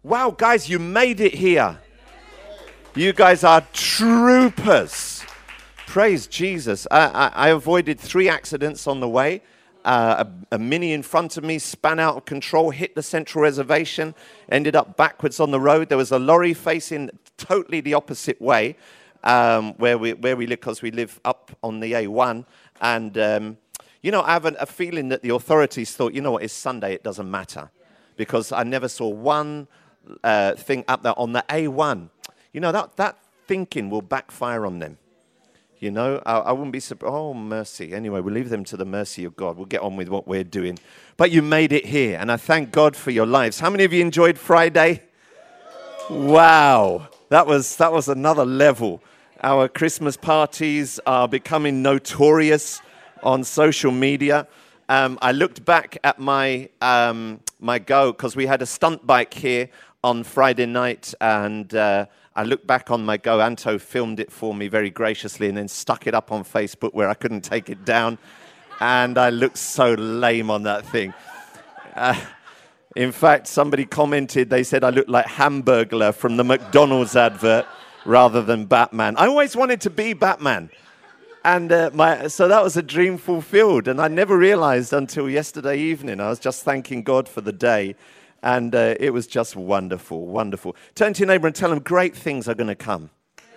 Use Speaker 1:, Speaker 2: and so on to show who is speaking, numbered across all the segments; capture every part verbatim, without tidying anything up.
Speaker 1: Wow, guys, you made it here. You guys are troopers. Praise Jesus. I, I, I avoided three accidents on the way. Uh, a, a Mini in front of me span out of control, hit the central reservation, ended up backwards on the road. There was a lorry facing totally the opposite way um, where we where we live, because we live up on the A one. And, um, you know, I have a, a feeling that the authorities thought, you know what, it's Sunday, it doesn't matter. Because I never saw one uh, thing up there on the A one. You know, that, that thinking will backfire on them. You know, I, I wouldn't be surprised. Oh, mercy. Anyway, we'll leave them to the mercy of God. We'll get on with what we're doing. But you made it here, and I thank God for your lives. How many of you enjoyed Friday? Wow. That was, that was another level. Our Christmas parties are becoming notorious on social media. Um, I looked back at my, um, my go, because we had a stunt bike here on Friday night, and uh, I looked back on my go. Anto filmed it for me very graciously and then stuck it up on Facebook where I couldn't take it down. And I looked so lame on that thing. Uh, in fact, somebody commented, they said I looked like Hamburglar from the McDonald's advert rather than Batman. I always wanted to be Batman. And uh, my, so that was a dream fulfilled. And I never realized until yesterday evening. I was just thanking God for the day. And uh, it was just wonderful, wonderful. Turn to your neighbor and tell them great things are going to come.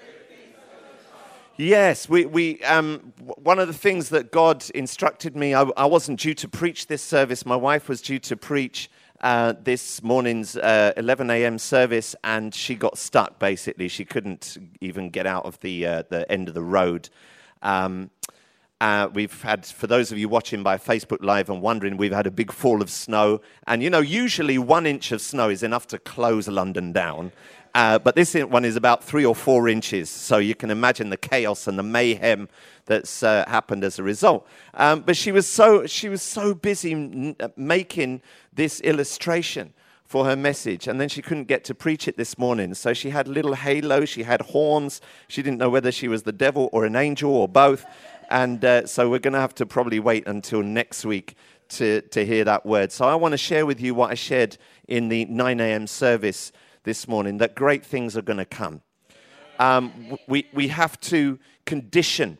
Speaker 1: Yes, we, we um, one of the things that God instructed me, I, I wasn't due to preach this service. My wife was due to preach uh, this morning's uh, eleven a.m. service, and she got stuck, basically. She couldn't even get out of the, uh, the end of the road. Um Uh, we've had, for those of you watching by Facebook Live and wondering, we've had a big fall of snow. And, you know, usually one inch of snow is enough to close London down. Uh, but this one is about three or four inches. So you can imagine the chaos and the mayhem that's uh, happened as a result. Um, but she was so she was so busy n- making this illustration for her message. And then she couldn't get to preach it this morning. So she had a little halo. She had horns. She didn't know whether she was the devil or an angel or both. And uh, so we're going to have to probably wait until next week to, to hear that word. So I want to share with you what I shared in the nine a.m. service this morning, that great things are going to come. Um, we, we have to condition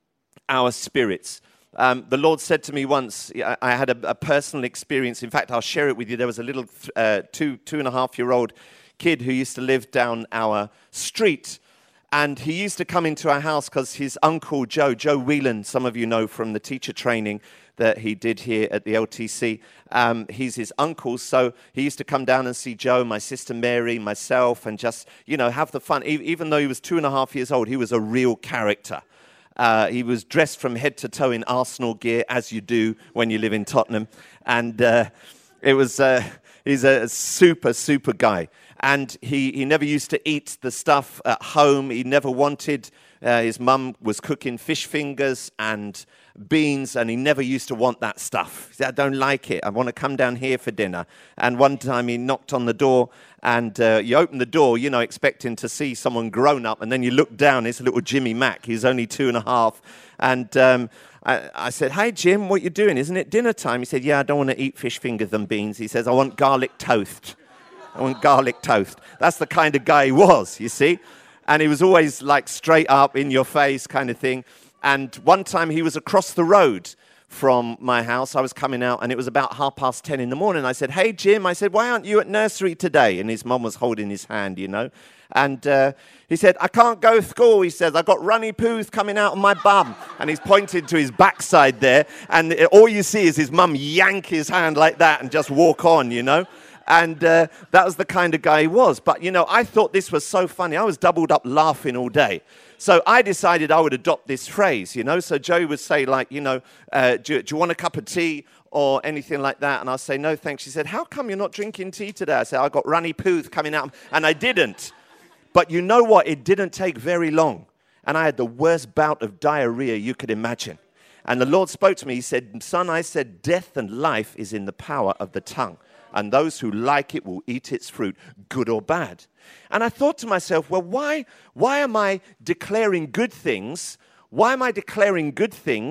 Speaker 1: our spirits. Um, the Lord said to me once, I, I had a, a personal experience. In fact, I'll share it with you. There was a little uh, two, two and a half year old kid who used to live down our street. And he used to come into our house because his uncle, Joe, Joe Whelan, some of you know from the teacher training that he did here at the L T C. Um, he's his uncle, so he used to come down and see Joe, my sister Mary, myself, and just, you know, have the fun. E- even though he was two and a half years old, he was a real character. Uh, he was dressed from head to toe in Arsenal gear, as you do when you live in Tottenham. And uh, it was, uh, he's a super, super guy. And he, he never used to eat the stuff at home. He never wanted, uh, his mum was cooking fish fingers and beans, and he never used to want that stuff. He said, I don't like it. I want to come down here for dinner. And one time he knocked on the door, and uh, you open the door, you know, expecting to see someone grown up, and then you look down, it's little Jimmy Mack. He's only two and a half. And um, I, I said, hey, Jim, what you doing? Isn't it dinner time? He said, yeah, I don't want to eat fish fingers and beans. He says, I want garlic toast. I want garlic toast. That's the kind of guy he was, you see. And he was always like straight up, in your face kind of thing. And one time he was across the road from my house. I was coming out, and it was about half past ten in the morning. I said, hey, Jim. I said, why aren't you at nursery today? And his mum was holding his hand, you know. And uh, he said, I can't go to school. He says, I've got runny poos coming out of my bum. And he's pointed to his backside there. And all you see is his mum yank his hand like that and just walk on, you know. And uh, that was the kind of guy he was. But, you know, I thought this was so funny. I was doubled up laughing all day. So I decided I would adopt this phrase, you know. So Joe would say, like, you know, uh, do, do you want a cup of tea or anything like that? And I'll say, no, thanks. She said, how come you're not drinking tea today? I said, I got runny poos coming out. And I didn't. But you know what? It didn't take very long. And I had the worst bout of diarrhea you could imagine. And the Lord spoke to me. He said, son, I said, death and life is in the power of the tongue. And those who like it will eat its fruit, good or bad. And I thought to myself, well, why, why am I declaring good things? Why am I declaring good things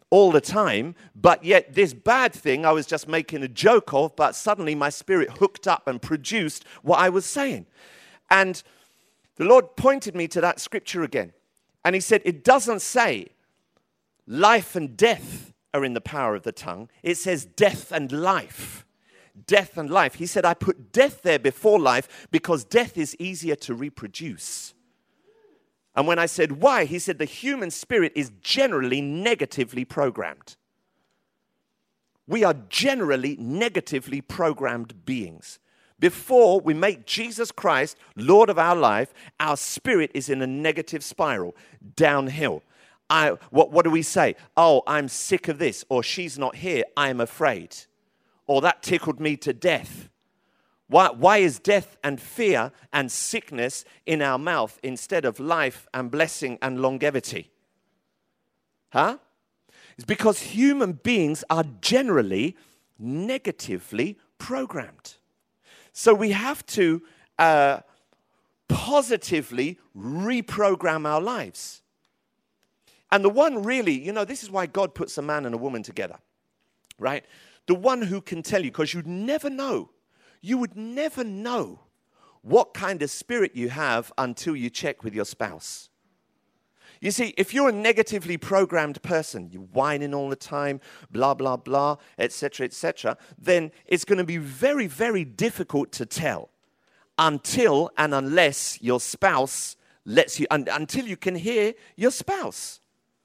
Speaker 1: all the time, but yet this bad thing I was just making a joke of, but suddenly my spirit hooked up and produced what I was saying. And the Lord pointed me to that scripture again. And he said, it doesn't say life and death are in the power of the tongue. It says death and life. Death and life. He said, I put death there before life because death is easier to reproduce. And when I said, why? He said, the human spirit is generally negatively programmed. We are generally negatively programmed beings. Before we make Jesus Christ Lord of our life, our spirit is in a negative spiral, downhill. I, what, what do we say? Oh, I'm sick of this. Or she's not here, I'm afraid. Or that tickled me to death. Why, why is death and fear and sickness in our mouth instead of life and blessing and longevity? Huh? It's because human beings are generally negatively programmed. So we have to uh, positively reprogram our lives. And the one really, you know, this is why God puts a man and a woman together, right? The one who can tell you, because you'd never know, you would never know what kind of spirit you have until you check with your spouse. You see, if you're a negatively programmed person, you're whining all the time, blah, blah, blah, et cetera, et cetera, then it's going to be very, very difficult to tell until and unless your spouse lets you, un- until you can hear your spouse.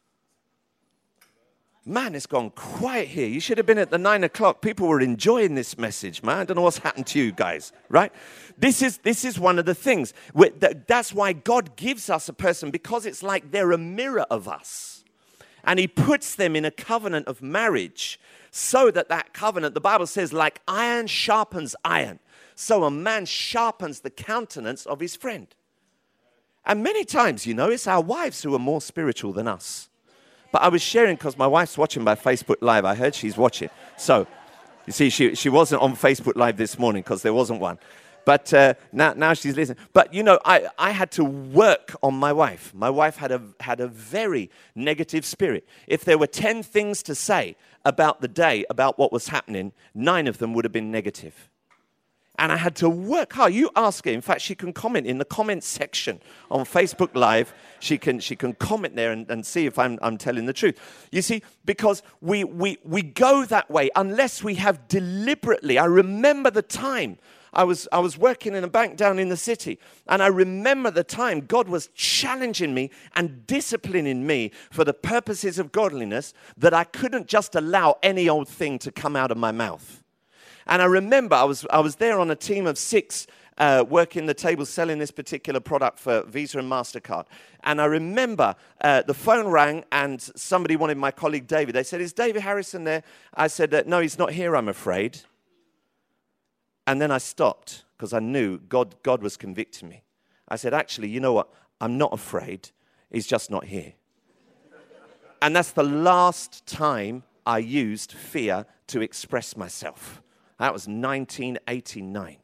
Speaker 1: Man, it's gone quiet here. You should have been at the nine o'clock. People were enjoying this message, man. I don't know what's happened to you guys, right? This is this is one of the things. That's why God gives us a person, because it's like they're a mirror of us. And he puts them in a covenant of marriage so that that covenant, the Bible says, like iron sharpens iron. So a man sharpens the countenance of his friend. And many times, you know, it's our wives who are more spiritual than us. But I was sharing because my wife's watching by Facebook Live. I heard she's watching. So, you see, she, she wasn't on Facebook Live this morning because there wasn't one. But uh, now, now she's listening. But, you know, I, I had to work on my wife. My wife had a, had a very negative spirit. If there were ten things to say about the day, about what was happening, nine of them would have been negative. And I had to work hard. You ask her. In fact, she can comment in the comment section on Facebook Live. She can she can comment there and, and see if I'm I'm telling the truth. You see, because we we we go that way unless we have deliberately. I remember the time I was I was working in a bank down in the city, and I remember the time God was challenging me and disciplining me for the purposes of godliness, that I couldn't just allow any old thing to come out of my mouth. And I remember I was I was there on a team of six uh, working the table selling this particular product for Visa and MasterCard. And I remember uh, the phone rang and somebody wanted my colleague David. They said, is David Harrison there? I said, uh, no, he's not here, I'm afraid. And then I stopped because I knew God, God was convicting me. I said, actually, you know what? I'm not afraid. He's just not here. And that's the last time I used fear to express myself. That was nineteen eighty-nine.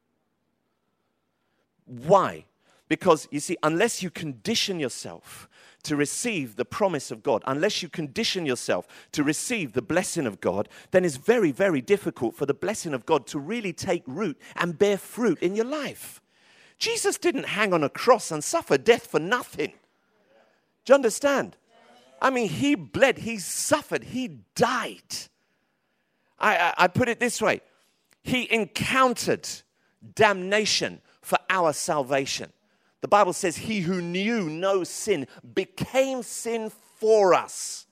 Speaker 1: Why? Because, you see, unless you condition yourself to receive the promise of God, unless you condition yourself to receive the blessing of God, then it's very, very difficult for the blessing of God to really take root and bear fruit in your life. Jesus didn't hang on a cross and suffer death for nothing. Do you understand? I mean, he bled, he suffered, he died. I, I, I put it this way. He encountered damnation for our salvation. The Bible says he who knew no sin became sin for us,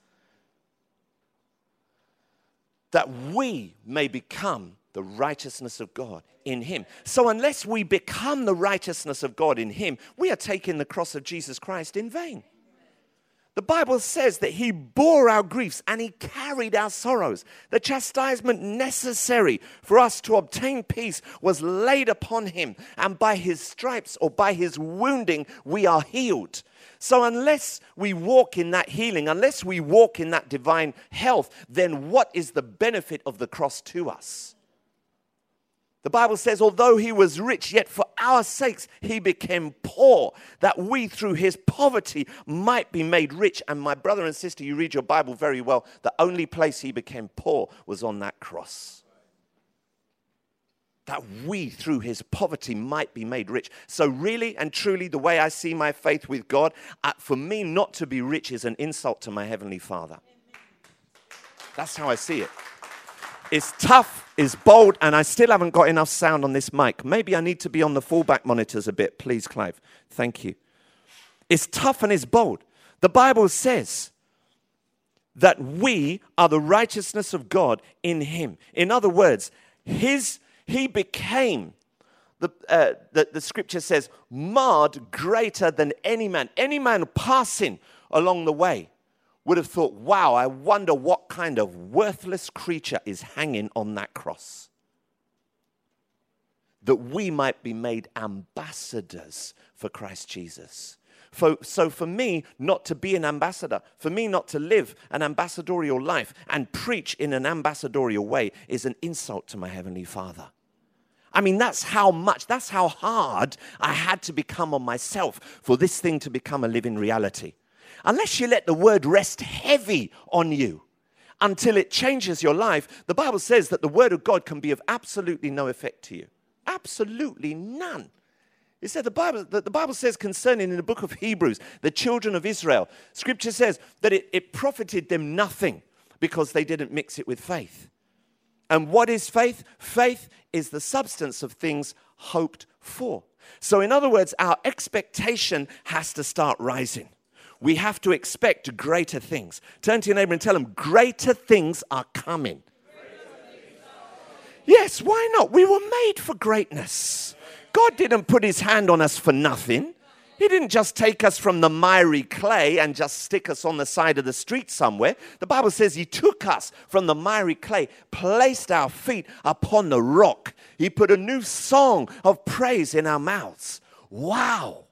Speaker 1: that we may become the righteousness of God in him. So unless we become the righteousness of God in him, we are taking the cross of Jesus Christ in vain. The Bible says that he bore our griefs and he carried our sorrows. The chastisement necessary for us to obtain peace was laid upon him. And by his stripes or by his wounding, we are healed. So unless we walk in that healing, unless we walk in that divine health, then what is the benefit of the cross to us? The Bible says, although he was rich, yet for our sakes he became poor, that we through his poverty might be made rich. And my brother and sister, you read your Bible very well. The only place he became poor was on that cross. That we through his poverty might be made rich. So really and truly, the way I see my faith with God, uh, for me not to be rich is an insult to my Heavenly Father. That's how I see it. It's tough, it's bold, and I still haven't got enough sound on this mic. Maybe I need to be on the fallback monitors a bit. Please, Clive. Thank you. It's tough and it's bold. The Bible says that we are the righteousness of God in him. In other words, his he became, the, uh, the, the scripture says, marred greater than any man. Any man passing along the way would have thought, wow, I wonder what kind of worthless creature is hanging on that cross. That we might be made ambassadors for Christ Jesus. For, so for me not to be an ambassador, for me not to live an ambassadorial life and preach in an ambassadorial way is an insult to my Heavenly Father. I mean, that's how much, that's how hard I had to become on myself for this thing to become a living reality. Unless you let the word rest heavy on you until it changes your life, the Bible says that the word of God can be of absolutely no effect to you. Absolutely none. It said the Bible, the Bible says concerning in the book of Hebrews, the children of Israel, scripture says that it, it profited them nothing because they didn't mix it with faith. And what is faith? Faith is the substance of things hoped for. So in other words, our expectation has to start rising. We have to expect greater things. Turn to your neighbor and tell them, greater things are coming. Yes, why not? We were made for greatness. God didn't put his hand on us for nothing. He didn't just take us from the miry clay and just stick us on the side of the street somewhere. The Bible says he took us from the miry clay, placed our feet upon the rock. He put a new song of praise in our mouths. Wow.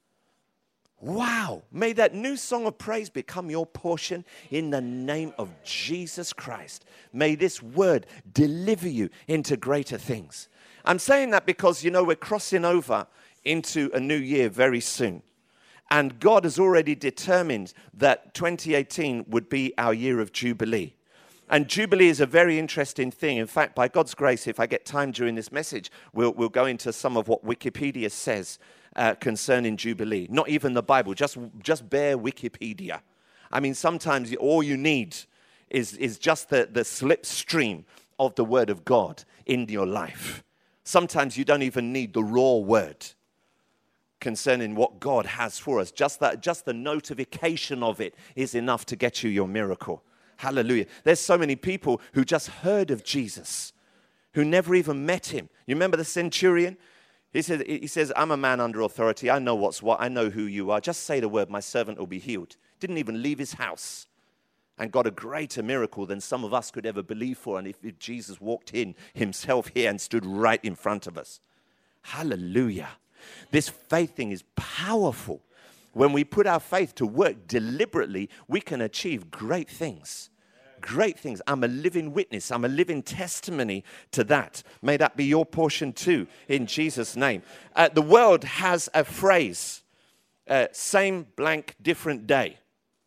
Speaker 1: Wow. May that new song of praise become your portion in the name of Jesus Christ. May this word deliver you into greater things. I'm saying that because, you know, we're crossing over into a new year very soon. And God has already determined that twenty eighteen would be our year of Jubilee. And Jubilee is a very interesting thing. In fact, by God's grace, if I get time during this message, we'll, we'll go into some of what Wikipedia says uh, concerning Jubilee. Not even the Bible, just, just bare Wikipedia. I mean, sometimes all you need is, is just the, the slipstream of the Word of God in your life. Sometimes you don't even need the raw word concerning what God has for us. Just that, just the notification of it is enough to get you your miracle. Hallelujah. There's so many people who just heard of Jesus, who never even met him. You remember the centurion? He says, he says, I'm a man under authority. I know what's what. I know who you are. Just say the word, my servant will be healed. Didn't even leave his house and got a greater miracle than some of us could ever believe for. And if, if Jesus walked in himself here and stood right in front of us. Hallelujah. This faith thing is powerful. When we put our faith to work deliberately, we can achieve great things. Great things. I'm a living witness. I'm a living testimony to that. May that be your portion too, in Jesus' name. Uh, the world has a phrase, uh, same blank different day.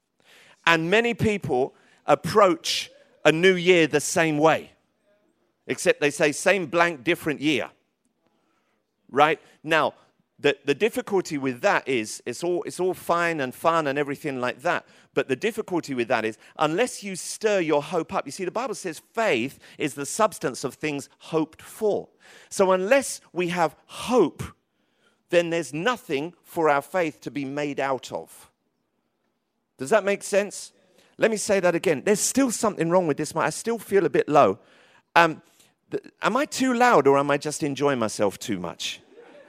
Speaker 1: And many people approach a new year the same way, except they say same blank different year. Right? Now, The, the difficulty with that is it's all, it's all fine and fun and everything like that. But the difficulty with that is unless you stir your hope up. You see, the Bible says faith is the substance of things hoped for. So unless we have hope, then there's nothing for our faith to be made out of. Does that make sense? Let me say that again. There's still something wrong with this. I still feel a bit low. Um, th- am I too loud or am I just enjoying myself too much?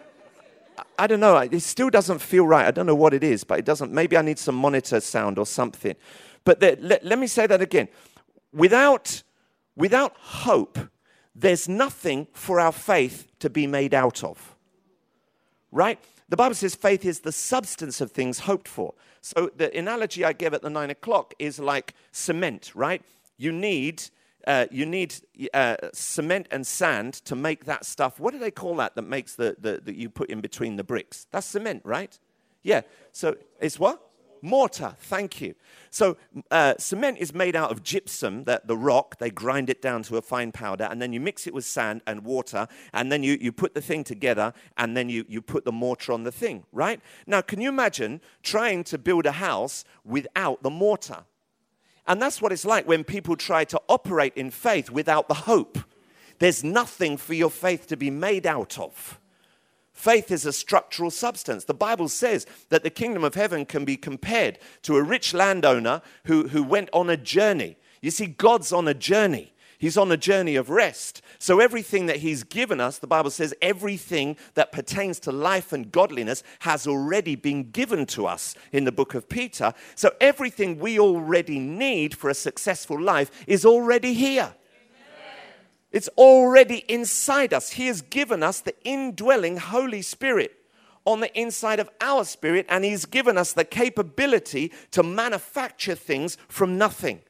Speaker 1: I don't know. It still doesn't feel right. I don't know what it is, but it doesn't. Maybe I need some monitor sound or something. But there, let, let me say that again. Without, without hope, there's nothing for our faith to be made out of. Right? The Bible says faith is the substance of things hoped for. So the analogy I gave at the nine o'clock is like cement, right? You need uh, you need uh, cement and sand to make that stuff. What do they call that that makes the, the that you put in between the bricks? That's cement, right? Yeah. So it's what? Mortar. Thank you. So uh, cement is made out of gypsum, that the rock. They grind it down to a fine powder, and then you mix it with sand and water, and then you, you put the thing together, and then you, you put the mortar on the thing, right? Now, can you imagine trying to build a house without the mortar? And that's what it's like when people try to operate in faith without the hope. There's nothing for your faith to be made out of. Faith is a structural substance. The Bible says that the kingdom of heaven can be compared to a rich landowner who, who went on a journey. You see, God's on a journey. He's on a journey of rest. So everything that he's given us, the Bible says everything that pertains to life and godliness has already been given to us in the book of Peter. So everything we already need for a successful life is already here. It's already inside us. He has given us the indwelling Holy Spirit on the inside of our spirit, and he's given us the capability to manufacture things from nothing.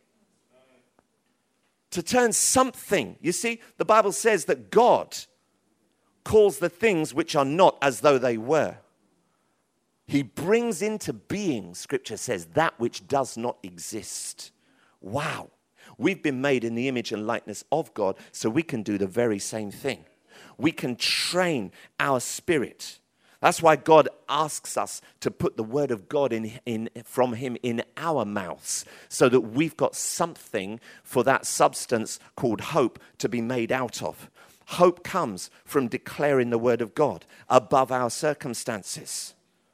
Speaker 1: To turn something. You see, the Bible says that God calls the things which are not as though they were. He brings into being, Scripture says, that which does not exist. Wow. We've been made in the image and likeness of God, so we can do the very same thing. We can train our spirit. That's why God asks us to put the word of God in, in, from him in our mouths, so that we've got something for that substance called hope to be made out of. Hope comes from declaring the word of God above our circumstances.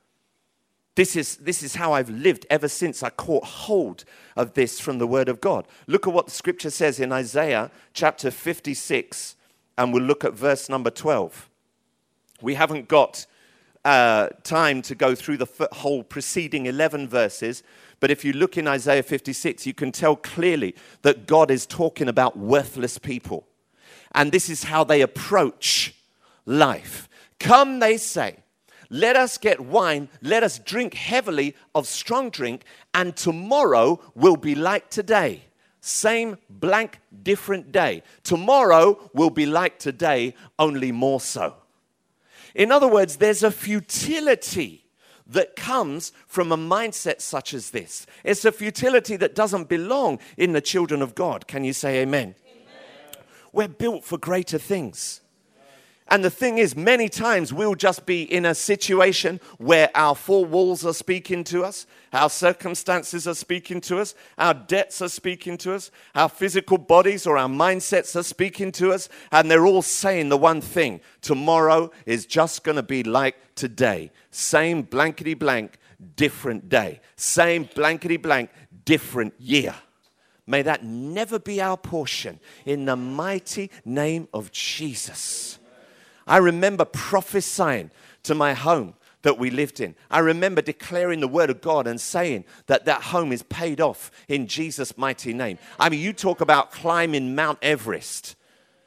Speaker 1: This is, this is how I've lived ever since I caught hold of this from the word of God. Look at what the scripture says in Isaiah chapter fifty-six, and we'll look at verse number twelve. We haven't got uh, time to go through the f- whole preceding eleven verses, but if you look in Isaiah fifty-six, you can tell clearly that God is talking about worthless people. And this is how they approach life. Come, they say. Let us get wine, let us drink heavily of strong drink, and tomorrow will be like today. Same blank, different day. Tomorrow will be like today, only more so. In other words, there's a futility that comes from a mindset such as this. It's a futility that doesn't belong in the children of God. Can you say amen? Amen. We're built for greater things. And the thing is, many times we'll just be in a situation where our four walls are speaking to us, our circumstances are speaking to us, our debts are speaking to us, our physical bodies or our mindsets are speaking to us, and they're all saying the one thing: tomorrow is just going to be like today. Same blankety blank, different day. Same blankety blank, different year. May that never be our portion in the mighty name of Jesus. I remember prophesying to my home that we lived in. I remember declaring the word of God and saying that that home is paid off in Jesus' mighty name. I mean, you talk about climbing Mount Everest.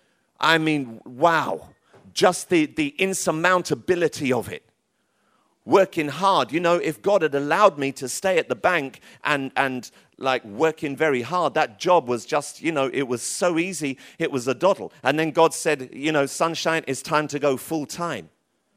Speaker 1: I mean, wow, just the, the insurmountability of it. Working hard. You know, if God had allowed me to stay at the bank and, and like working very hard, that job was just, you know, it was so easy, it was a doddle. And then God said, you know, sunshine, it's time to go full time.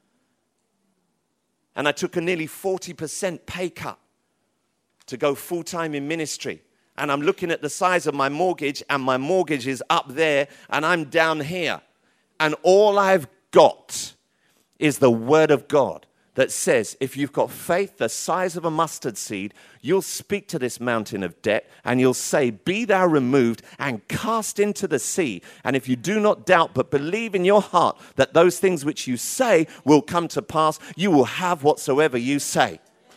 Speaker 1: And I took a nearly forty percent pay cut to go full time in ministry. And I'm looking at the size of my mortgage, and my mortgage is up there and I'm down here. And all I've got is the word of God that says, if you've got faith the size of a mustard seed, you'll speak to this mountain of debt and you'll say, be thou removed and cast into the sea. And if you do not doubt but believe in your heart that those things which you say will come to pass, you will have whatsoever you say.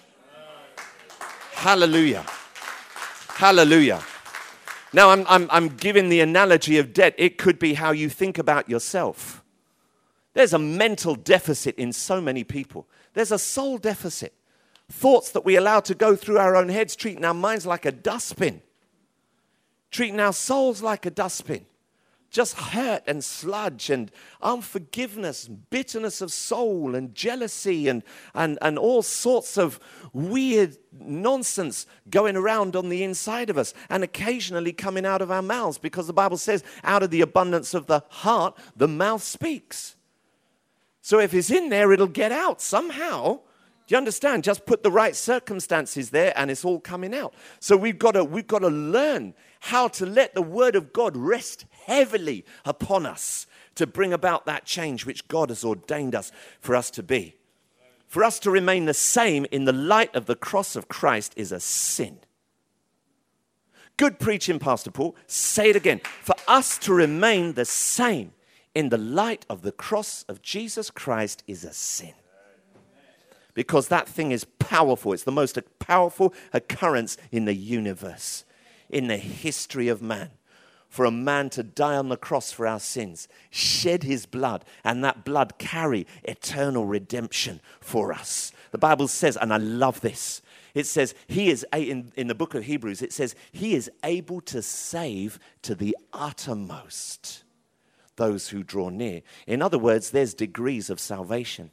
Speaker 1: Hallelujah. Hallelujah. Now, I'm, I'm, I'm giving the analogy of debt. It could be how you think about yourself. There's a mental deficit in so many people. There's a soul deficit. Thoughts that we allow to go through our own heads, treating our minds like a dustbin. Treating our souls like a dustbin. just hurt and sludge and unforgiveness, and bitterness of soul and jealousy and, and, and all sorts of weird nonsense going around on the inside of us and occasionally coming out of our mouths, because the Bible says out of the abundance of the heart, the mouth speaks. So if it's in there, it'll get out somehow. Do you understand? Just put the right circumstances there and it's all coming out. So we've got to, we've got to learn how to let the word of God rest heavily upon us to bring about that change which God has ordained us for us to be. For us to remain the same in the light of the cross of Christ is a sin. Good preaching, Pastor Paul. Say it again. For us to remain the same in the light of the cross of Jesus Christ is a sin. Because that thing is powerful. It's the most powerful occurrence in the universe, in the history of man. For a man to die on the cross for our sins, shed his blood, and that blood carry eternal redemption for us. The Bible says, and I love this, it says, he is, in, in the book of Hebrews, it says, he is able to save to the uttermost those who draw near. In other words, there's degrees of salvation.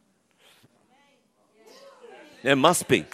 Speaker 1: There must be.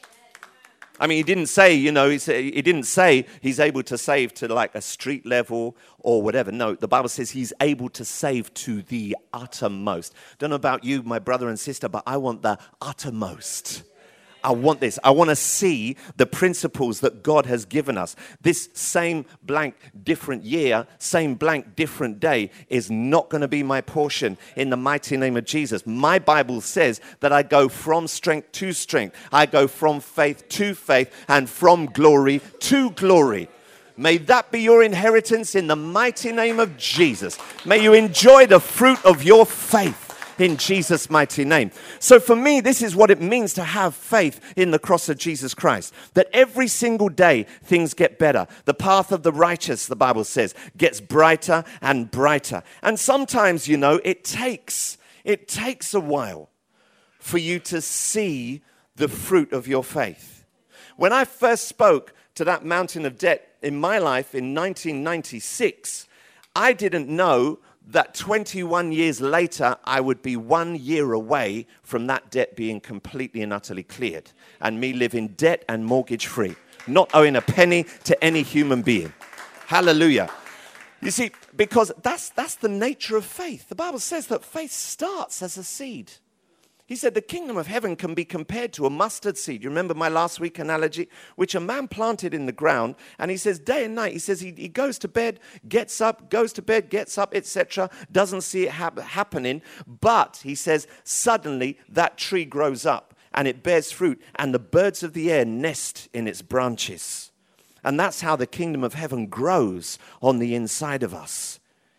Speaker 1: I mean, he didn't say, you know, he, say, he didn't say he's able to save to like a street level or whatever. No, the Bible says he's able to save to the uttermost. Don't know about you, my brother and sister, but I want the uttermost. I want this. I want to see the principles that God has given us. This same blank different year, same blank different day is not going to be my portion in the mighty name of Jesus. My Bible says that I go from strength to strength. I go from faith to faith and from glory to glory. May that be your inheritance in the mighty name of Jesus. May you enjoy the fruit of your faith. In Jesus' mighty name. So for me, this is what it means to have faith in the cross of Jesus Christ. That every single day, things get better. The path of the righteous, the Bible says, gets brighter and brighter. And sometimes, you know, it takes, it takes a while for you to see the fruit of your faith. When I first spoke to that mountain of debt in my life in nineteen ninety-six, I didn't know that twenty-one years later, I would be one year away from that debt being completely and utterly cleared and me living debt and mortgage free, not owing a penny to any human being. Hallelujah. You see, because that's, that's the nature of faith. The Bible says that faith starts as a seed. He said the kingdom of heaven can be compared to a mustard seed. You remember my last week analogy? Which a man planted in the ground. And he says day and night, he says he, he goes to bed, gets up, goes to bed, gets up, et cetera. Doesn't see it ha- happening. But he says suddenly that tree grows up and it bears fruit. And the birds of the air nest in its branches. And that's how the kingdom of heaven grows on the inside of us.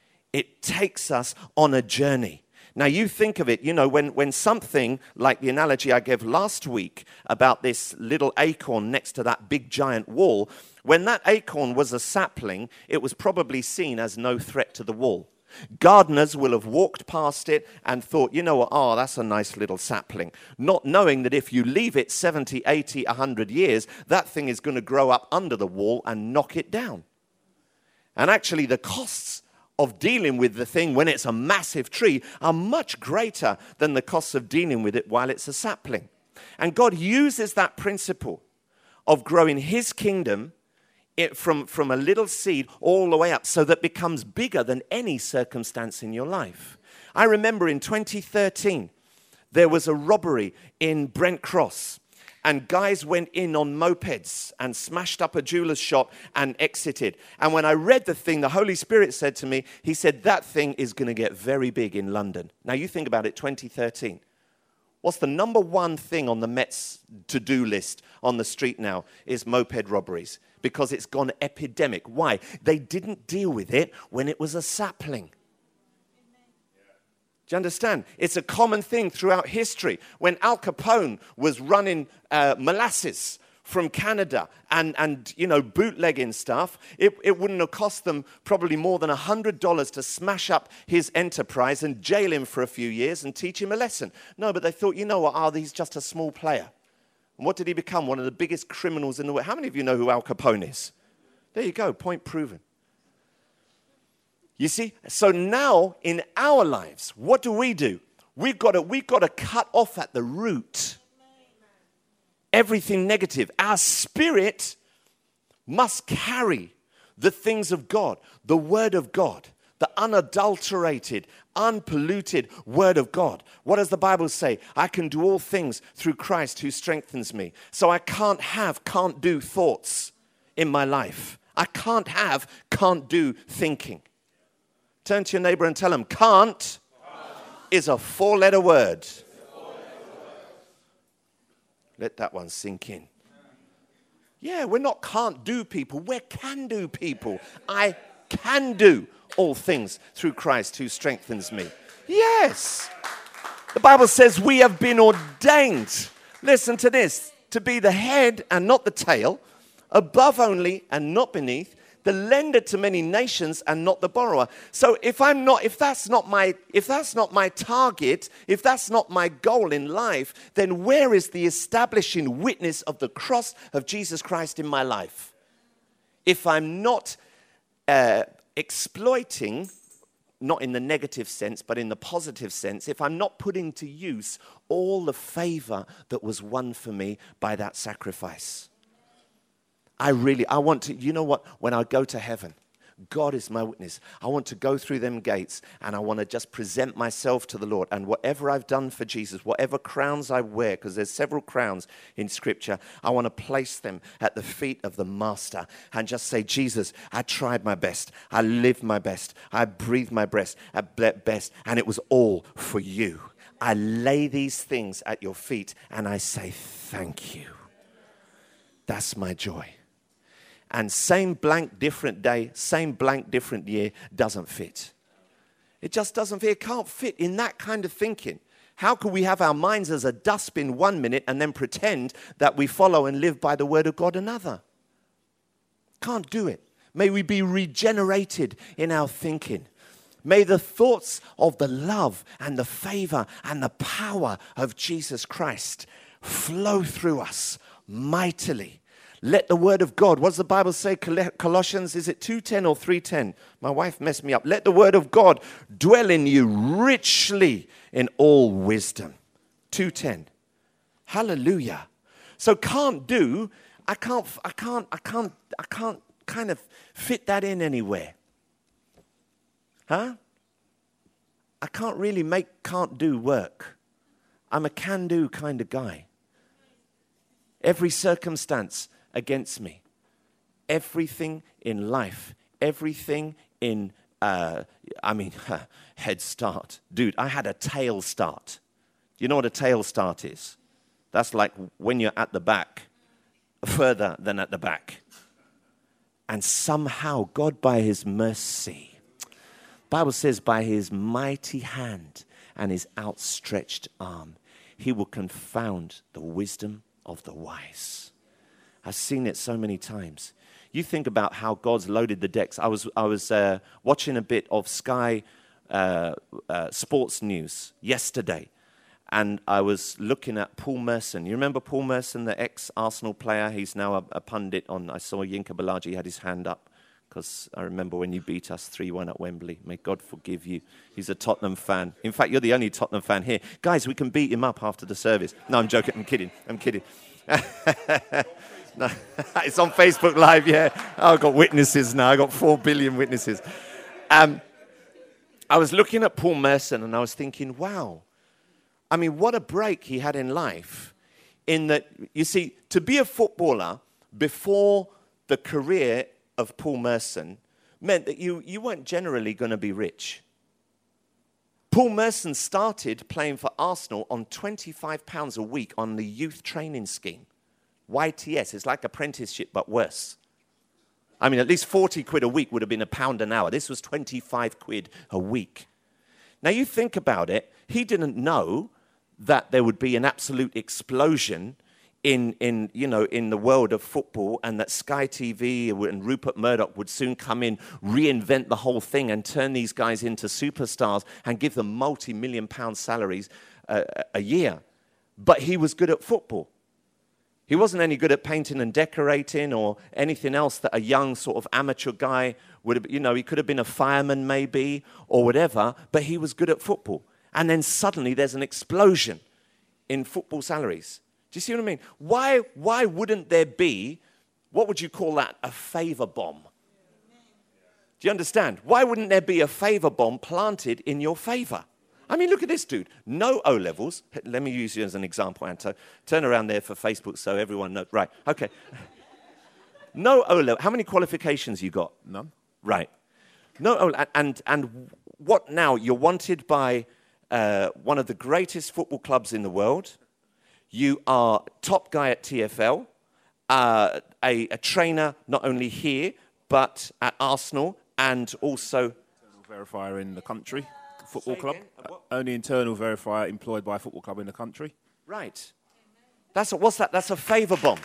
Speaker 1: It takes us on a journey. Now, you think of it, you know, when, when something like the analogy I gave last week about this little acorn next to that big giant wall, when that acorn was a sapling, it was probably seen as no threat to the wall. Gardeners will have walked past it and thought, you know what, oh, that's a nice little sapling. Not knowing that if you leave it seventy, eighty, one hundred years, that thing is going to grow up under the wall and knock it down. And actually, the costs of dealing with the thing when it's a massive tree are much greater than the costs of dealing with it while it's a sapling. And God uses that principle of growing his kingdom it from, from a little seed all the way up so that it becomes bigger than any circumstance in your life. I remember in twenty thirteen, there was a robbery in Brent Cross. And guys went in on mopeds and smashed up a jeweler's shop and exited. And when I read the thing, the Holy Spirit said to me, he said, that thing is going to get very big in London. Now you think about it, twenty thirteen. What's the number one thing on the Met's to-do list on the street now is moped robberies. Because it's gone epidemic. Why? They didn't deal with it when it was a sapling. Do you understand? It's a common thing throughout history. When Al Capone was running uh, molasses from Canada and, and you know, bootlegging stuff, it, it wouldn't have cost them probably more than one hundred dollars to smash up his enterprise and jail him for a few years and teach him a lesson. No, but they thought, you know what, oh, he's just a small player. And what did he become? One of the biggest criminals in the world. How many of you know who Al Capone is? There you go, point proven. You see? So now in our lives, what do we do? We've got to, we've got to cut off at the root everything negative. Our spirit must carry the things of God, the Word of God, the unadulterated, unpolluted Word of God. What does the Bible say? I can do all things through Christ who strengthens me. So I can't have, can't do thoughts in my life. I can't have, can't do thinking. Turn to your neighbor and tell them, can't, can't. is a four-letter word. Four-letter word. Let that one sink in. Yeah, we're not can't do people. We're can do people. I can do all things through Christ who strengthens me. Yes. The Bible says we have been ordained. Listen to this. To be the head and not the tail, above only and not beneath, the lender to many nations and not the borrower. So if I'm not, if that's not my, if that's not my target, if that's not my goal in life, then where is the establishing witness of the cross of Jesus Christ in my life? If I'm not uh, exploiting, not in the negative sense, but in the positive sense, if I'm not putting to use all the favor that was won for me by that sacrifice. I really, I want to, you know what, when I go to heaven, God is my witness. I want to go through them gates and I want to just present myself to the Lord. And whatever I've done for Jesus, whatever crowns I wear, because there's several crowns in Scripture, I want to place them at the feet of the Master and just say, Jesus, I tried my best. I lived my best. I breathed my best, best, and it was all for you. I lay these things at your feet and I say, thank you. That's my joy. And same blank, different day, same blank, different year doesn't fit. It just doesn't fit. It can't fit in that kind of thinking. How can we have our minds as a dustbin one minute and then pretend that we follow and live by the Word of God another? Can't do it. May we be regenerated in our thinking. May the thoughts of the love and the favor and the power of Jesus Christ flow through us mightily. Let the word of God, what does the Bible say? Colossians, is it two ten or three ten? My wife messed me up. Let the word of God dwell in you richly in all wisdom. two ten. Hallelujah. So can't do, I can't, I can't, I can't, I can't kind of fit that in anywhere. Huh? I can't really make can't do work. I'm a can do kind of guy. Every circumstance against me. Everything in life, everything in, uh, I mean, head start. Dude, I had a tail start. Do you know what a tail start is? That's like when you're at the back, further than at the back. And somehow, God, by his mercy, the Bible says, by his mighty hand and his outstretched arm, he will confound the wisdom of the wise. I've seen it so many times. You think about how God's loaded the decks. I was I was uh, watching a bit of Sky uh, uh, Sports News yesterday, and I was looking at Paul Merson. You remember Paul Merson, the ex-Arsenal player? He's now a, a pundit on, I saw Yinka Balaji had his hand up, because I remember when you beat us three one at Wembley. May God forgive you. He's a Tottenham fan. In fact, you're the only Tottenham fan here. Guys, we can beat him up after the service. No, I'm joking. I'm kidding. I'm kidding. No, it's on Facebook Live, yeah. Oh, I've got witnesses now. I've got four billion witnesses. Um, I was looking at Paul Merson and I was thinking, wow. I mean, what a break he had in life. In that, you see, to be a footballer before the career of Paul Merson meant that you, you weren't generally going to be rich. Paul Merson started playing for Arsenal on twenty-five pounds a week on the youth training scheme. Y T S, it's like apprenticeship, but worse. I mean, at least forty quid a week would have been a pound an hour. This was twenty-five quid a week. Now, you think about it, he didn't know that there would be an absolute explosion in, in, you know, in the world of football, and that Sky T V and Rupert Murdoch would soon come in, reinvent the whole thing and turn these guys into superstars and give them multi-million pound salaries uh, a year. But he was good at football. He wasn't any good at painting and decorating or anything else that a young sort of amateur guy would have, you know, he could have been a fireman maybe or whatever, but he was good at football. And then suddenly there's an explosion in football salaries. Do you see what I mean? Why, why wouldn't there be, what would you call that, a favor bomb? Do you understand? Why wouldn't there be a favor bomb planted in your favor? I mean, look at this dude. No O-levels. Let me use you as an example, Anto. Turn around there for Facebook so everyone knows. Right, okay. No O-level. How many qualifications you got?
Speaker 2: None.
Speaker 1: Right. No O-level. And, and what now? You're wanted by uh, one of the greatest football clubs in the world. You are top guy at T F L, uh, a, a trainer not only here, but at Arsenal, and also...
Speaker 2: Internal verifier in the country. Football
Speaker 1: Say
Speaker 2: club.
Speaker 1: again?
Speaker 2: Uh, only internal verifier employed by a football club in the country.
Speaker 1: Right. That's a, what's that? That's a favor bomb.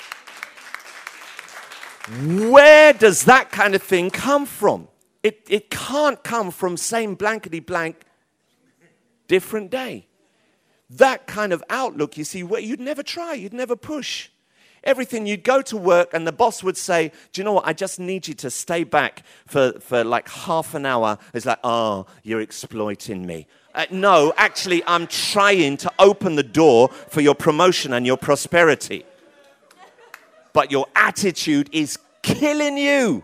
Speaker 1: Where does that kind of thing come from? It, it can't come from same blankety blank, different day. That kind of outlook, you see, where you'd never try, you'd never push. Everything, you'd go to work and the boss would say, do you know what, I just need you to stay back for, for like half an hour. It's like, oh, you're exploiting me. Uh, no, actually, I'm trying to open the door for your promotion and your prosperity. But your attitude is killing you.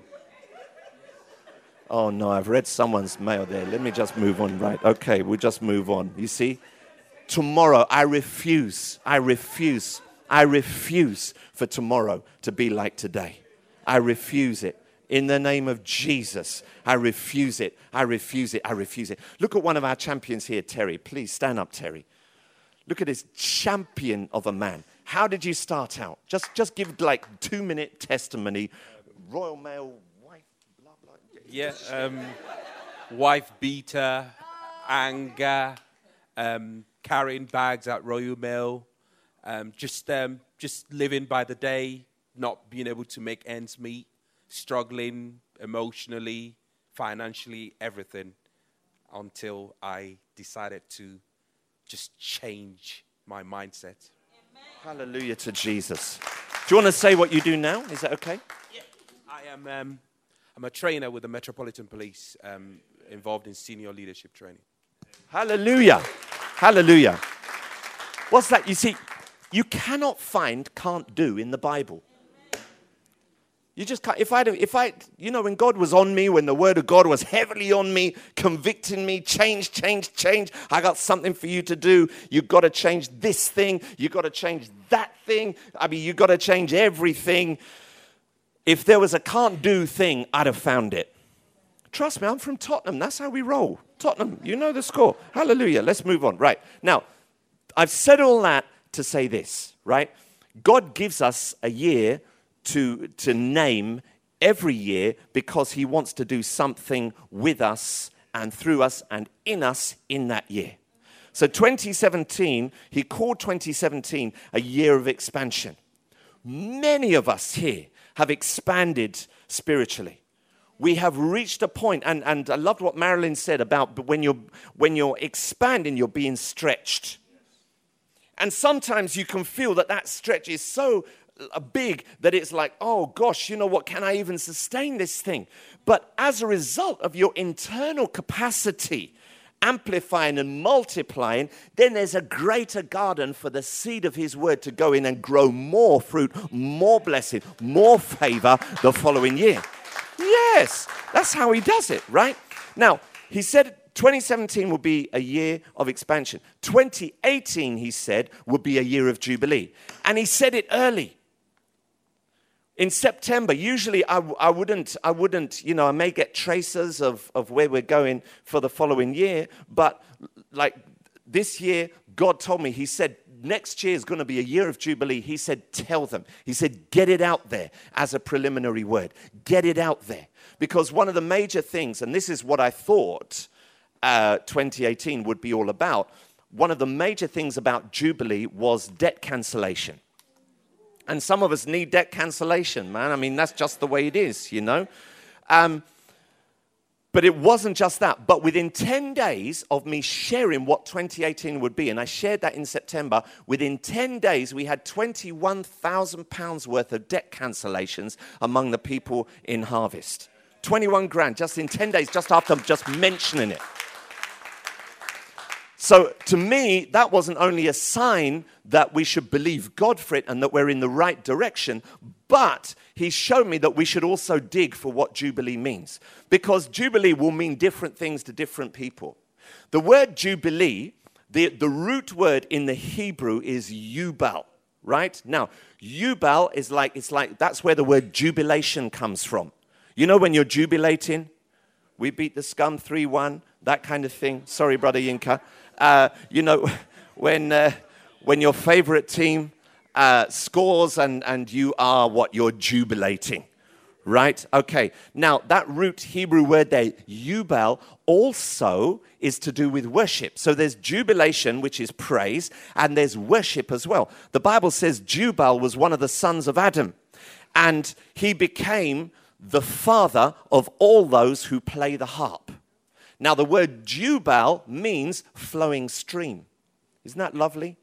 Speaker 1: Oh, no, I've read someone's mail there. Let me just move on. Right, okay, we'll just move on. You see? Tomorrow, I refuse, I refuse, I refuse for tomorrow to be like today. I refuse it. In the name of Jesus, I refuse it. I refuse it. I refuse it. Look at one of our champions here, Terry. Please stand up, Terry. Look at this champion of a man. How did you start out? Just, just give like two-minute testimony. Royal Mail, wife, blah, blah.
Speaker 3: Yeah, um, wife beater, anger, um, carrying bags at Royal Mail, um, just um, just living by the day, not being able to make ends meet, struggling emotionally, financially, everything, until I decided to just change my mindset.
Speaker 1: Hallelujah to Jesus. Do you want to say what you do now? Is that okay?
Speaker 3: Yeah. I am um, I'm a trainer with the Metropolitan Police, um, involved in senior leadership training.
Speaker 1: Hallelujah. Hallelujah. What's that? You see, you cannot find can't do in the Bible. You just can't. If I, if I, you know, when God was on me, when the word of God was heavily on me, convicting me, change, change, change. I got something for you to do. You've got to change this thing. You've got to change that thing. I mean, you've got to change everything. If there was a can't do thing, I'd have found it. Trust me, I'm from Tottenham. That's how we roll. Tottenham, you know the score. Hallelujah. Let's move on. Right. Now, I've said all that to say this, right? God gives us a year to, to name every year because he wants to do something with us and through us and in us in that year. So twenty seventeen, he called twenty seventeen a year of expansion. Many of us here have expanded spiritually. We have reached a point, and, and I loved what Marilyn said about when you're, when you're expanding, you're being stretched. And sometimes you can feel that that stretch is so big that it's like, oh gosh, you know what, can I even sustain this thing? But as a result of your internal capacity amplifying and multiplying, then there's a greater garden for the seed of his word to go in and grow more fruit, more blessing, more favor the following year. Yes, that's how he does it, right? Now, he said twenty seventeen will be a year of expansion. twenty eighteen, he said, would be a year of Jubilee. And he said it early. In September, usually I, I wouldn't, I wouldn't, you know, I may get tracers of, of where we're going for the following year, but like this year, God told me, he said, next year is going to be a year of Jubilee. He said, tell them. He said, get it out there as a preliminary word. Get it out there. Because one of the major things, and this is what I thought uh, twenty eighteen would be all about, one of the major things about Jubilee was debt cancellation. And some of us need debt cancellation, man. I mean, that's just the way it is, you know. Um, But it wasn't just that. But within ten days of me sharing what twenty eighteen would be, and I shared that in September, within ten days we had twenty-one thousand pounds worth of debt cancellations among the people in Harvest. twenty-one grand just in ten days, just after just mentioning it. So to me, that wasn't only a sign that we should believe God for it and that we're in the right direction, but he showed me that we should also dig for what Jubilee means. Because Jubilee will mean different things to different people. The word Jubilee, the, the root word in the Hebrew is Yubal, right? Now, Yubal is like, it's like, that's where the word jubilation comes from. You know when you're jubilating? We beat the scum three one, that kind of thing. Sorry, Brother Yinka. Uh, you know, when uh, when your favorite team uh, scores and, and you are what? You're jubilating, right? Okay. Now, that root Hebrew word there, Yubal, also is to do with worship. So there's jubilation, which is praise, and there's worship as well. The Bible says Jubal was one of the sons of Adam, and he became the father of all those who play the harp. Now, the word Jubal means flowing stream. Isn't that lovely?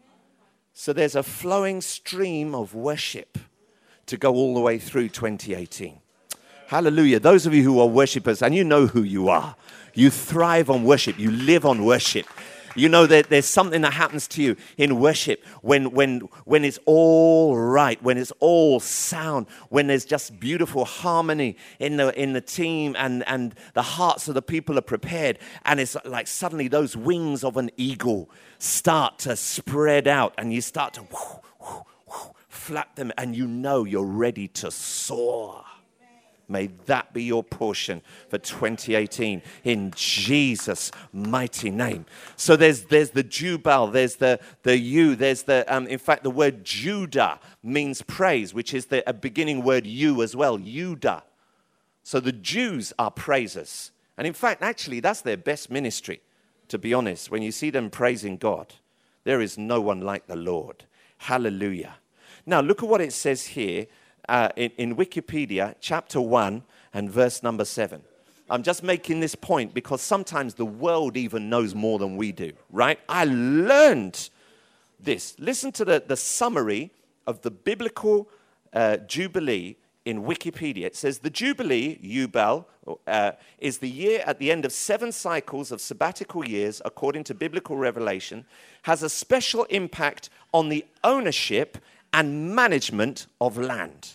Speaker 1: So there's a flowing stream of worship to go all the way through twenty eighteen. Hallelujah. Those of you who are worshipers, and you know who you are, you thrive on worship. You live on worship. You know that there's something that happens to you in worship when, when, when it's all right, when it's all sound, when there's just beautiful harmony in the, in the team and, and the hearts of the people are prepared. And it's like suddenly those wings of an eagle start to spread out and you start to whoo, whoo, whoo, flap them and you know you're ready to soar. May that be your portion for twenty eighteen in Jesus' mighty name. So there's there's the Jubal, there's the the you, there's the um, in fact the word Judah means praise, which is the a beginning word you as well, Judah. So the Jews are praisers, and in fact, actually, that's their best ministry. To be honest, when you see them praising God, there is no one like the Lord. Hallelujah. Now look at what it says here. Uh, in, in Wikipedia, chapter one and verse number seven. I'm just making this point because sometimes the world even knows more than we do, right? I learned this. Listen to the, the summary of the biblical uh, Jubilee in Wikipedia. It says, the Jubilee, Yubal, uh, is the year at the end of seven cycles of sabbatical years, according to biblical revelation, has a special impact on the ownership and management of land.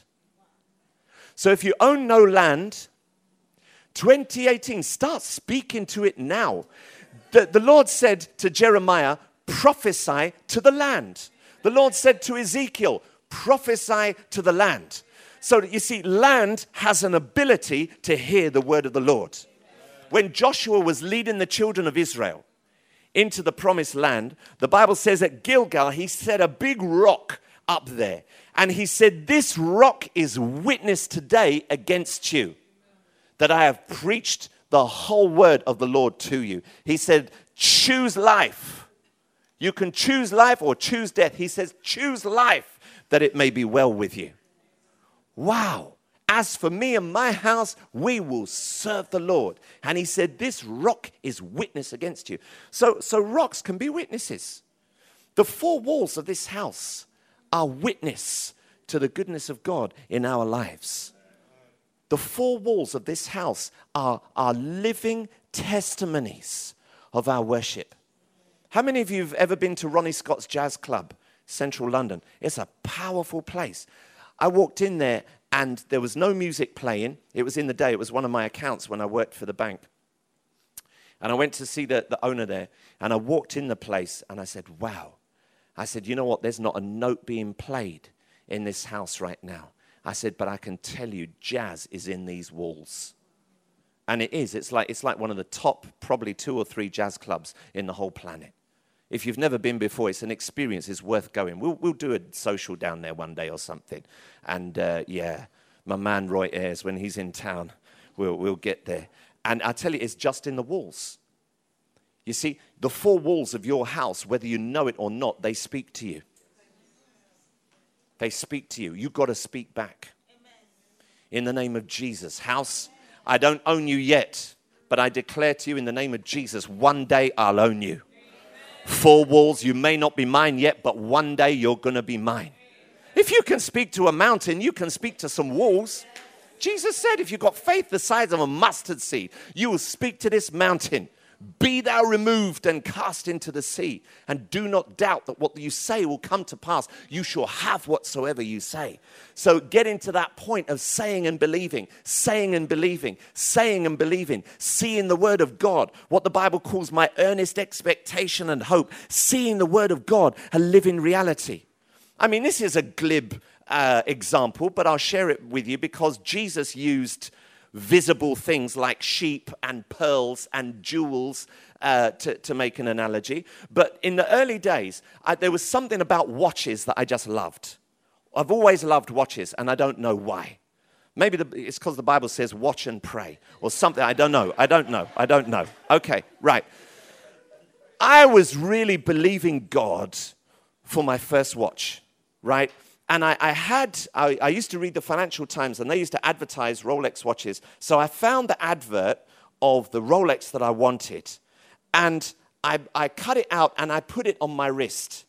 Speaker 1: So if you own no land, twenty eighteen, start speaking to it now. The, the Lord said to Jeremiah, prophesy to the land. The Lord said to Ezekiel, prophesy to the land. So you see, land has an ability to hear the word of the Lord. When Joshua was leading the children of Israel into the promised land, the Bible says at Gilgal, he set a big rock up there. And he said, this rock is witness today against you, that I have preached the whole word of the Lord to you. He said, choose life. You can choose life or choose death. He says, choose life that it may be well with you. Wow. As for me and my house, we will serve the Lord. And he said, this rock is witness against you. So, so rocks can be witnesses. The four walls of this house are witness to the goodness of God in our lives. The four walls of this house are, are living testimonies of our worship. How many of you have ever been to Ronnie Scott's Jazz Club, Central London? It's a powerful place. I walked in there and there was no music playing. It was in the day. It was one of my accounts when I worked for the bank. And I went to see the, the owner there and I walked in the place and I said, wow. I said, you know what? There's not a note being played in this house right now. I said, but I can tell you jazz is in these walls. And it is. It's like, it's like one of the top, probably two or three jazz clubs in the whole planet. If you've never been before, it's an experience. It's worth going. We'll, we'll do a social down there one day or something. And, uh, yeah, my man Roy Ayres, when he's in town, we'll, we'll get there. And I tell you, it's just in the walls. You see, the four walls of your house, whether you know it or not, they speak to you. They speak to you. You've got to speak back. In the name of Jesus. House, I don't own you yet, But I declare to you in the name of Jesus, one day I'll own you. Four walls, you may not be mine yet, but one day you're going to be mine. If you can speak to a mountain, you can speak to some walls. Jesus said, if you've got faith the size of a mustard seed, you will speak to this mountain. Be thou removed and cast into the sea. And do not doubt that what you say will come to pass. You shall have whatsoever you say. So get into that point of saying and believing, saying and believing, saying and believing, seeing the word of God, what the Bible calls my earnest expectation and hope, seeing the word of God and live in reality. I mean, this is a glib uh, example, but I'll share it with you because Jesus used visible things like sheep and pearls and jewels uh, to, to make an analogy. But in the early days, I, there was something about watches that I just loved. I've always loved watches, and I don't know why. Maybe the, it's because the Bible says watch and pray or something. I don't know. I don't know. I don't know. Okay, right. I was really believing God for my first watch, right? And I, I had, I, I used to read the Financial Times, and they used to advertise Rolex watches. So I found the advert of the Rolex that I wanted, and I, I cut it out, and I put it on my wrist,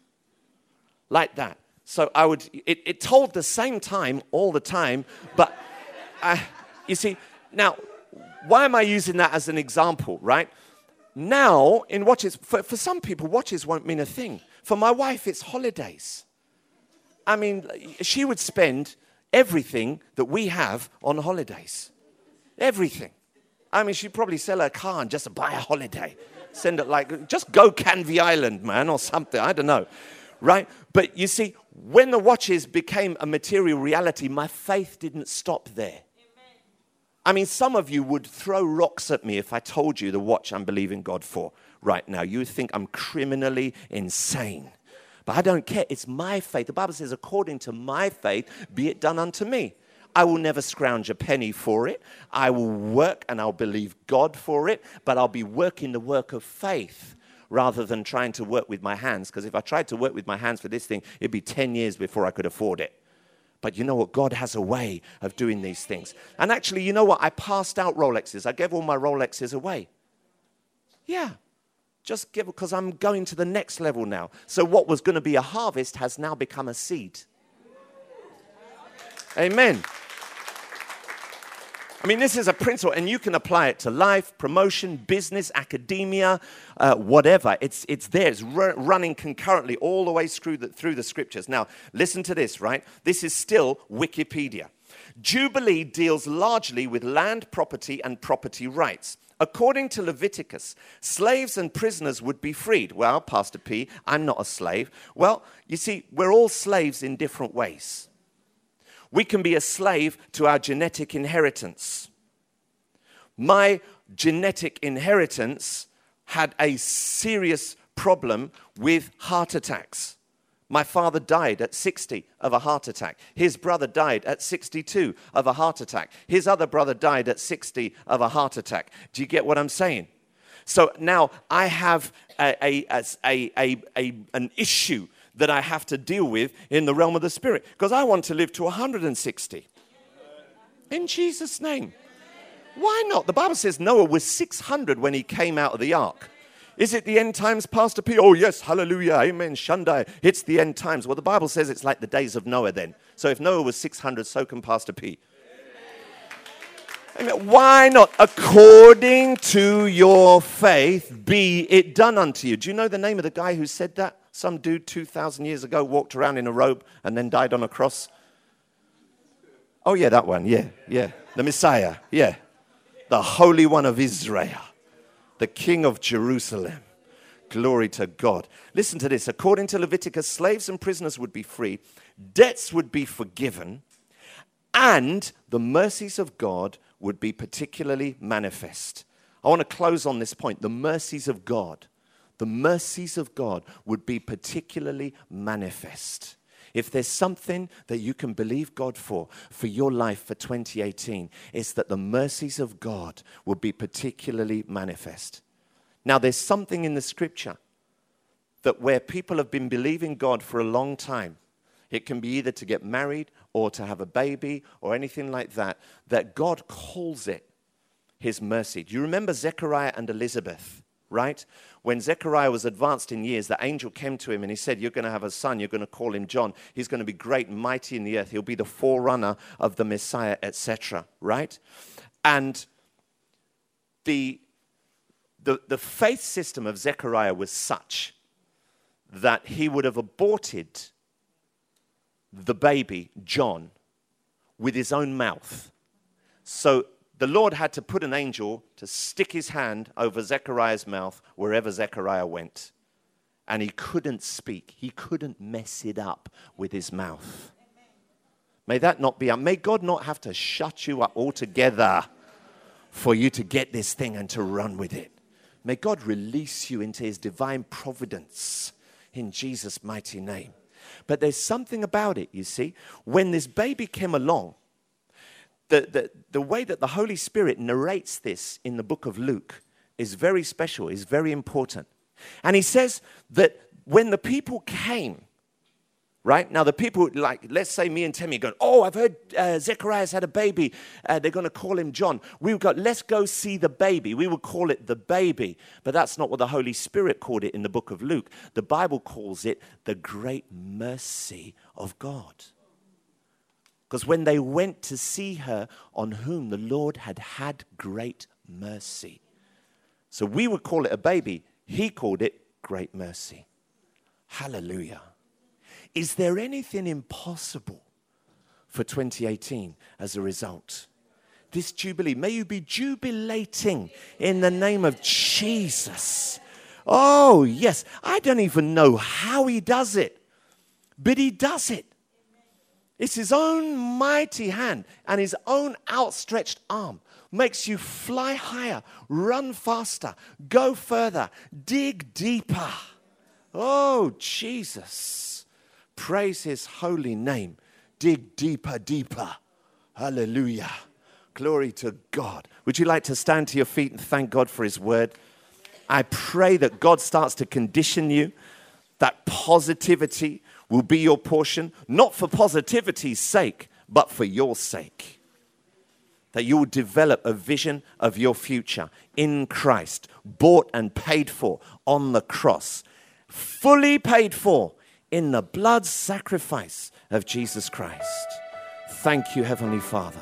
Speaker 1: like that. So I would, it, it told the same time all the time, but I, you see, now, why am I using that as an example, right? Now, in watches, for, for some people, watches won't mean a thing. For my wife, it's holidays. I mean, she would spend everything that we have on holidays. Everything. I mean, she'd probably sell her car and just buy a holiday. Send it like, just go Canvey Island, man, or something. I don't know. Right? But you see, when the watches became a material reality, my faith didn't stop there. I mean, some of you would throw rocks at me if I told you the watch I'm believing God for right now. You would think I'm criminally insane. But I don't care. It's my faith. The Bible says, according to my faith, be it done unto me. I will never scrounge a penny for it. I will work and I'll believe God for it, but I'll be working the work of faith rather than trying to work with my hands. Because if I tried to work with my hands for this thing, it'd be ten years before I could afford it. But you know what? God has a way of doing these things. And actually, you know what? I passed out Rolexes. I gave all my Rolexes away. Yeah. Just give, because I'm going to the next level now. So what was going to be a harvest has now become a seed. Amen. I mean, this is a principle, and you can apply it to life, promotion, business, academia, uh, whatever. It's it's there. It's r- running concurrently all the way through the, through the scriptures. Now, listen to this, right? This is still Wikipedia. Jubilee deals largely with land property and property rights. According to Leviticus, slaves and prisoners would be freed. Well, Pastor P, I'm not a slave. Well, you see, we're all slaves in different ways. We can be a slave to our genetic inheritance. My genetic inheritance had a serious problem with heart attacks. My father died at sixty of a heart attack. His brother died at sixty-two of a heart attack. His other brother died at sixty of a heart attack. Do you get what I'm saying? So now I have a, a, a, a, a, an issue that I have to deal with in the realm of the spirit, because I want to live to one hundred sixty. In Jesus' name. Why not? The Bible says Noah was six hundred when he came out of the ark. Is it the end times, Pastor P? Oh, yes, hallelujah, amen, Shundai. It's the end times. Well, the Bible says it's like the days of Noah then. So if Noah was six hundred, so can Pastor P. Amen. Why not? According to your faith, be it done unto you. Do you know the name of the guy who said that? Some dude two thousand years ago walked around in a robe and then died on a cross. Oh, yeah, that one. Yeah, yeah. The Messiah. Yeah. The Holy One of Israel. The King of Jerusalem. Glory to God. Listen to this. According to Leviticus, slaves and prisoners would be free, debts would be forgiven, and the mercies of God would be particularly manifest. I want to close on this point. The mercies of God. The mercies of God would be particularly manifest. If there's something that you can believe God for, for your life for twenty eighteen, it's that the mercies of God will be particularly manifest. Now, there's something in the scripture that where people have been believing God for a long time, it can be either to get married or to have a baby or anything like that, that God calls it. his mercy. Do you remember Zechariah and Elizabeth, right? When Zechariah was advanced in years, the angel came to him and he said, you're going to have a son, you're going to call him John. He's going to be great and mighty in the earth. He'll be the forerunner of the Messiah, et cetera, right? And the, the, the faith system of Zechariah was such that he would have aborted the baby, John, with his own mouth. So the Lord had to put an angel to stick his hand over Zechariah's mouth wherever Zechariah went. And he couldn't speak. He couldn't mess it up with his mouth. May that not be, may God not have to shut you up altogether for you to get this thing and to run with it. May God release you into his divine providence in Jesus' mighty name. But there's something about it, you see. When this baby came along, The, the, the way that the Holy Spirit narrates this in the book of Luke is very special, is very important. And he says that when the people came, right? Now the people, like, let's say me and Temi are going, oh, I've heard uh, Zechariah's had a baby. Uh, they're going to call him John. We would go, let's go see the baby. We would call it the baby. But that's not what the Holy Spirit called it in the book of Luke. The Bible calls it the great mercy of God. Because when they went to see her, on whom the Lord had had great mercy. So we would call it a baby. He called it great mercy. Hallelujah. Is there anything impossible for twenty eighteen as a result? This Jubilee, may you be jubilating in the name of Jesus. Oh, yes. I don't even know how he does it, but he does it. It's his own mighty hand and his own outstretched arm makes you fly higher, run faster, go further, dig deeper. Oh, Jesus. Praise his holy name. Dig deeper, deeper. Hallelujah. Glory to God. Would you like to stand to your feet and thank God for his word? I pray that God starts to condition you, that positivity will be your portion, not for positivity's sake, but for your sake. That you will develop a vision of your future in Christ, bought and paid for on the cross, fully paid for in the blood sacrifice of Jesus Christ. Thank you, Heavenly Father.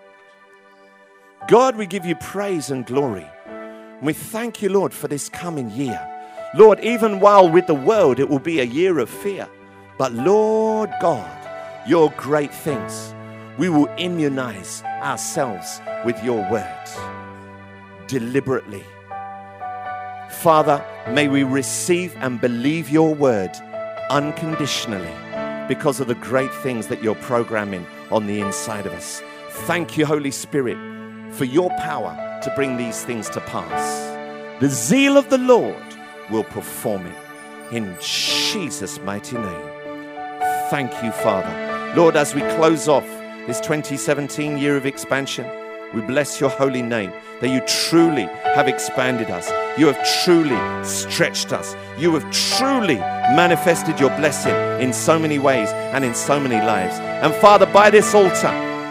Speaker 1: God, we give you praise and glory. We thank you, Lord, for this coming year. Lord, even while with the world it will be a year of fear, but Lord God, your great things, we will immunize ourselves with your word deliberately. Father, may we receive and believe your word unconditionally because of the great things that you're programming on the inside of us. Thank you, Holy Spirit, for your power to bring these things to pass. The zeal of the Lord will perform it in Jesus' mighty name. Thank you, Father. Lord, as we close off this twenty seventeen year of expansion, we bless your holy name, that you truly have expanded us. You have truly stretched us. You have truly manifested your blessing in so many ways and in so many lives. And Father, by this altar,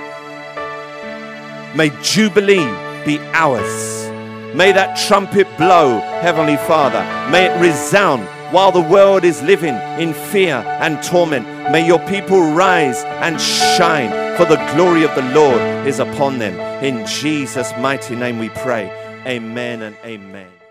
Speaker 1: may Jubilee be ours. May that trumpet blow, Heavenly Father. May it resound while the world is living in fear and torment. May your people rise and shine, for the glory of the Lord is upon them. In Jesus' mighty name we pray. Amen and amen.